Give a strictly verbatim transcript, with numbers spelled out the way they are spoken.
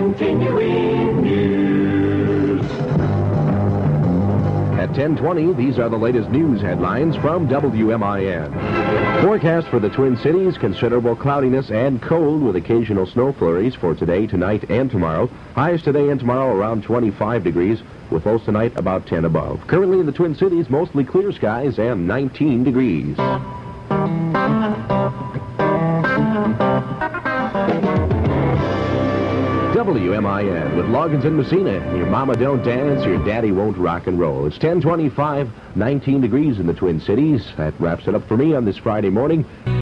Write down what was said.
continuing news. At ten twenty, these are the latest news headlines from W M I N. Forecast for the Twin Cities, considerable cloudiness and cold with occasional snow flurries for today, tonight, and tomorrow. Highs today and tomorrow around twenty-five degrees, with lows tonight about ten above. Currently in the Twin Cities, mostly clear skies and nineteen degrees. W M I N with Loggins and Messina. Your mama don't dance, your daddy won't rock and roll. It's ten twenty-five, nineteen degrees in the Twin Cities. That wraps it up for me on this Friday morning.